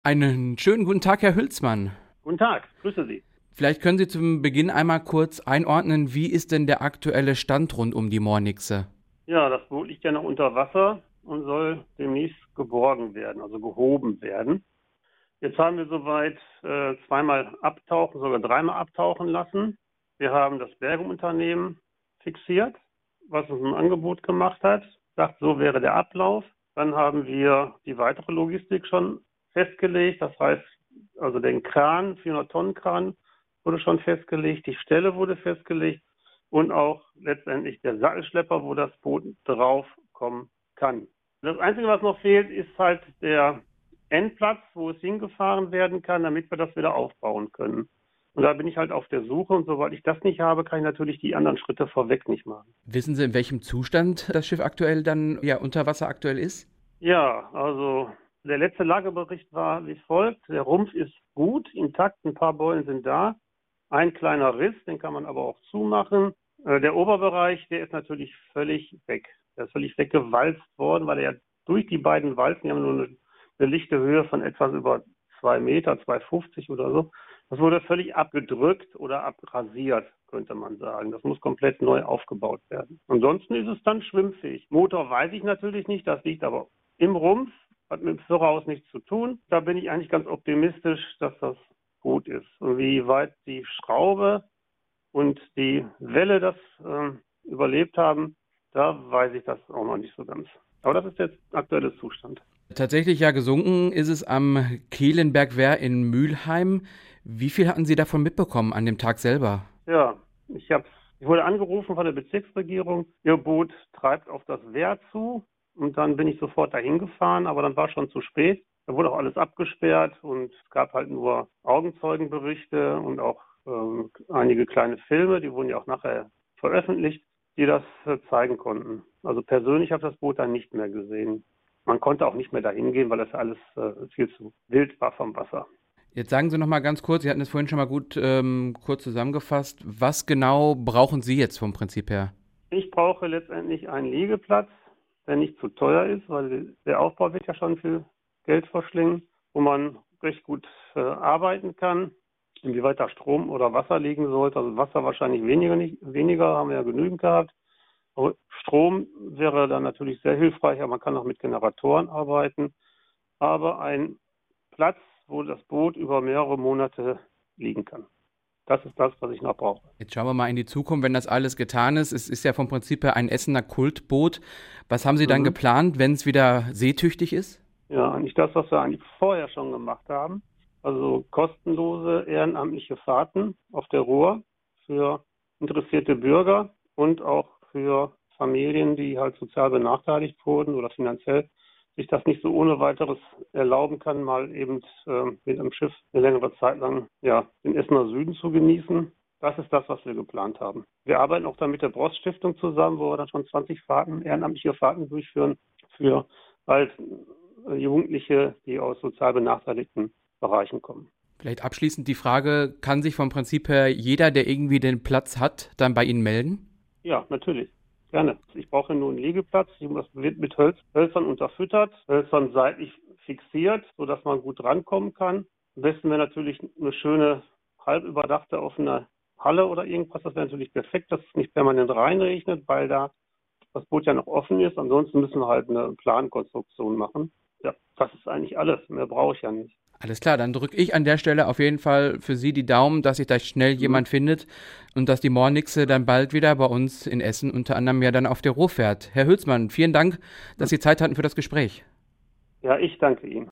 Einen schönen guten Tag, Herr Hülsmann. Guten Tag, grüße Sie. Vielleicht können Sie zum Beginn einmal kurz einordnen, wie ist denn der aktuelle Stand rund um die Mornixe? Ja, das Boot liegt ja noch unter Wasser und soll demnächst geborgen werden, also gehoben werden. Jetzt haben wir soweit zweimal abtauchen, sogar dreimal abtauchen lassen. Wir haben das Bergungsunternehmen fixiert, was uns ein Angebot gemacht hat, sagt, so wäre der Ablauf. Dann haben wir die weitere Logistik schon festgelegt, das heißt, also den Kran, 400-Tonnen-Kran wurde schon festgelegt, die Stelle wurde festgelegt und auch letztendlich der Sattelschlepper, wo das Boot drauf kommen kann. Das Einzige, was noch fehlt, ist halt der Endplatz, wo es hingefahren werden kann, damit wir das wieder aufbauen können. Und da bin ich halt auf der Suche und sobald ich das nicht habe, kann ich natürlich die anderen Schritte vorweg nicht machen. Wissen Sie, in welchem Zustand das Schiff aktuell dann unter Wasser aktuell ist? Ja, also der letzte Lagebericht war wie folgt. Der Rumpf ist gut, intakt, ein paar Beulen sind da. Ein kleiner Riss, den kann man aber auch zumachen. Der Oberbereich, der ist natürlich völlig weg. Der ist völlig weggewalzt worden, weil er ja durch die beiden Walzen, die haben nur eine lichte Höhe von etwas über 2 Meter, 2,50 oder so. Das wurde völlig abgedrückt oder abrasiert, könnte man sagen. Das muss komplett neu aufgebaut werden. Ansonsten ist es dann schwimmfähig. Motor weiß ich natürlich nicht, das liegt aber im Rumpf, hat mit dem Führerhaus nichts zu tun. Da bin ich eigentlich ganz optimistisch, dass das gut ist. Und wie weit die Schraube und die Welle das überlebt haben, da weiß ich das auch noch nicht so ganz. Aber das ist jetzt aktueller Zustand. Tatsächlich gesunken ist es am Kehlenberg-Wehr in Mülheim. Wie viel hatten Sie davon mitbekommen an dem Tag selber? Ja, ich wurde angerufen von der Bezirksregierung. Ihr Boot treibt auf das Wehr zu. Und dann bin ich sofort dahin gefahren, aber dann war schon zu spät. Da wurde auch alles abgesperrt und es gab halt nur Augenzeugenberichte und auch einige kleine Filme, die wurden ja auch nachher veröffentlicht, die das zeigen konnten. Also persönlich habe ich das Boot dann nicht mehr gesehen. Man konnte auch nicht mehr dahin gehen, weil das alles viel zu wild war vom Wasser. Jetzt sagen Sie noch mal ganz kurz, Sie hatten es vorhin schon mal gut kurz zusammengefasst. Was genau brauchen Sie jetzt vom Prinzip her? Ich brauche letztendlich einen Liegeplatz, der nicht zu teuer ist, weil der Aufbau wird ja schon viel Geld verschlingen, wo man recht gut arbeiten kann. Inwieweit da Strom oder Wasser liegen sollte, also Wasser wahrscheinlich weniger, haben wir ja genügend gehabt. Aber Strom wäre dann natürlich sehr hilfreich, aber man kann auch mit Generatoren arbeiten. Aber ein Platz, wo das Boot über mehrere Monate liegen kann. Das ist das, was ich noch brauche. Jetzt schauen wir mal in die Zukunft, wenn das alles getan ist. Es ist ja vom Prinzip her ein Essener Kultboot. Was haben Sie dann geplant, wenn es wieder seetüchtig ist? Ja, eigentlich das, was wir eigentlich vorher schon gemacht haben. Also kostenlose ehrenamtliche Fahrten auf der Ruhr für interessierte Bürger und auch für Familien, die halt sozial benachteiligt wurden oder finanziell sich das nicht so ohne weiteres erlauben kann, mal eben mit einem Schiff eine längere Zeit lang den Essener Süden zu genießen. Das ist das, was wir geplant haben. Wir arbeiten auch dann mit der Brost Stiftung zusammen, wo wir dann schon 20 Fahrten, ehrenamtliche Fahrten durchführen für halt Jugendliche, die aus sozial benachteiligten Bereichen kommen. Vielleicht abschließend die Frage, kann sich vom Prinzip her jeder, der irgendwie den Platz hat, dann bei Ihnen melden? Ja, natürlich. Gerne. Ich brauche nur einen Liegeplatz. Das wird mit Hölzern unterfüttert, Hölzern seitlich fixiert, sodass man gut rankommen kann. Am besten wäre natürlich eine schöne, halb überdachte offene Halle oder irgendwas. Das wäre natürlich perfekt, dass es nicht permanent reinregnet, weil da das Boot ja noch offen ist. Ansonsten müssen wir halt eine Plankonstruktion machen. Ja, das ist eigentlich alles. Mehr brauche ich ja nicht. Alles klar, dann drücke ich an der Stelle auf jeden Fall für Sie die Daumen, dass sich da schnell jemand findet und dass die Mornixe dann bald wieder bei uns in Essen unter anderem dann auf der Ruhr fährt. Herr Hülsmann, vielen Dank, dass Sie Zeit hatten für das Gespräch. Ja, ich danke Ihnen.